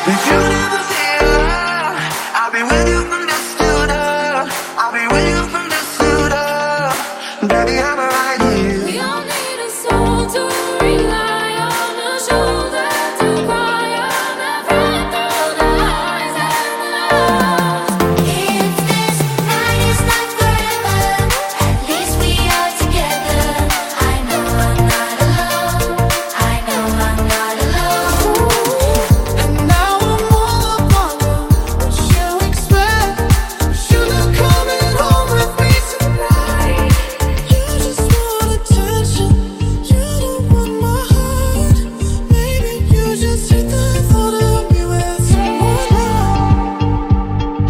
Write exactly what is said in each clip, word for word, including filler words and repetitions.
If you never be alone, I'll be with you from dusk till dawn. I'll be with you from dusk till dawn. Baby, I'm right here. We all need a soul to rely on, a shoulder to cry on, a friend through the highs and the lows. If this night is not forever, at least we are together. I know I'm not alone. I know I'm not alone. And now I'm all upon you. What you expect? You're not coming home with me tonight. You just want attention. You don't want my heart. Maybe you just hate the thought of me with someone else.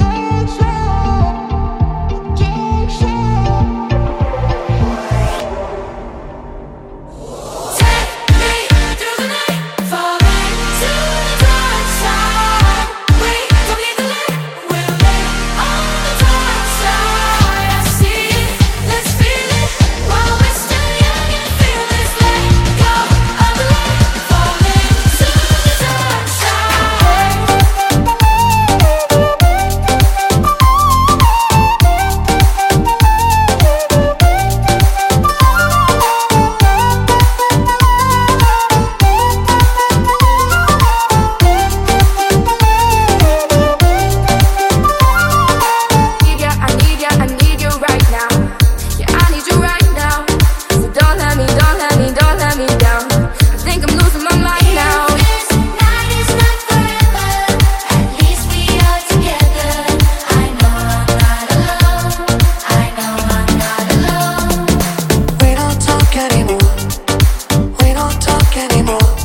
Take me through the night, falling to the dark side. We don't need the light, we'll lay on the dark side. I see it, let's feel it while we're still young and fearless. Let go of the light, falling to the dark side. Need ya, I need ya, I need you right now. Yeah, I need you right now. So don't let me, don't let me, don't let me down. I think I'm losing my mind now. If this night is not forever, at least we are together. I know I'm not alone. I know I'm not alone. We don't talk anymore. We don't talk anymore.